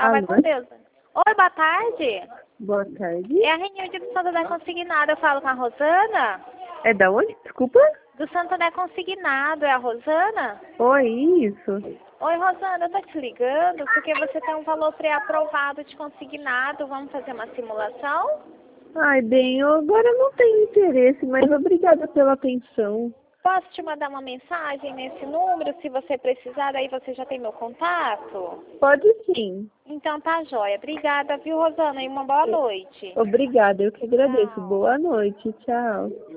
Vai com Alô? Deus. Oi, boa tarde. Boa tarde. É a reunião de do Santo André Consignado. Eu falo com a Rosana? É da onde? Desculpa? Do Santo André Consignado. É a Rosana? Oi, isso. Oi, Rosana. Eu tô te ligando porque você tem um valor pré-aprovado de consignado. Vamos fazer uma simulação? Ai, bem, eu agora não tenho interesse, mas obrigada pela atenção. Posso te mandar uma mensagem nesse número? Se você precisar, aí você já tem meu contato? Pode sim. Então tá joia. Obrigada, viu, Rosana? E uma boa noite. Obrigada, eu que agradeço. Tchau. Boa noite, tchau.